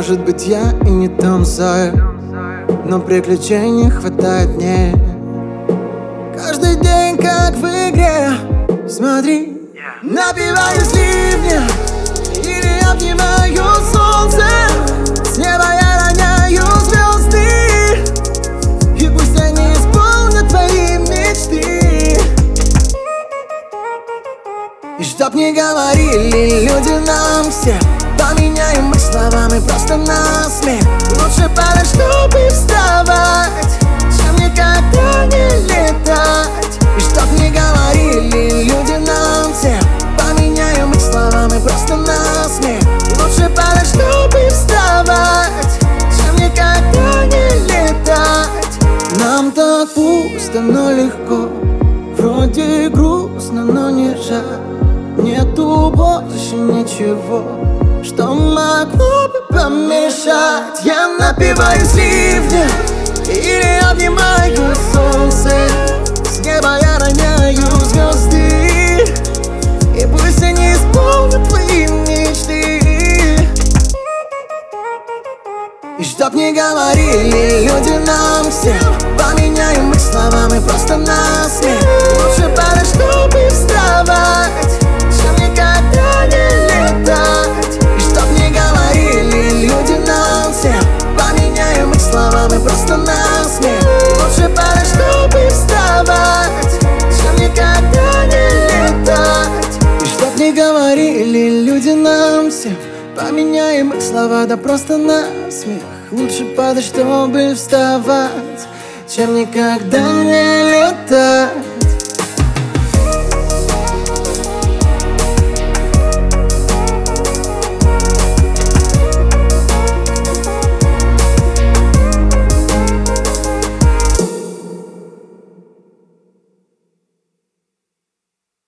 Может быть, я и не танцую, но приключений хватает мне. Каждый день как в игре. Смотри, напиваюсь ливня или обнимаю солнце. С неба я роняю звезды, и пусть они исполнят твои мечты. И чтоб не говорили люди нам все, поменяем мы словами просто на смех. Лучше падать, чтобы вставать, чем никогда не летать. И чтоб не говорили люди нам все, поменяем мы словами просто на смех. Лучше падать, чтобы вставать, чем никогда не летать. Нам так пусто, но легко, вроде грустно, но не жаль. Нету больше ничего, что могло бы помешать. Я напиваюсь ливня или обнимаю солнце. С неба я роняю звезды, и пусть они исполнят твои мечты. И чтоб не говорили люди нам всем, поменяем мы словами просто на смех. Лучше падать, чтобы вставать, чем никогда не летать. И чтоб не говорили люди нам всем, поменяем мы словами просто на смех. Лучше падать, чтобы вставать, чем никогда не летать. И чтоб не говорили люди нам всем, поменяем их слова, да просто на смех. Лучше падать, чтобы вставать, чем никогда не летать.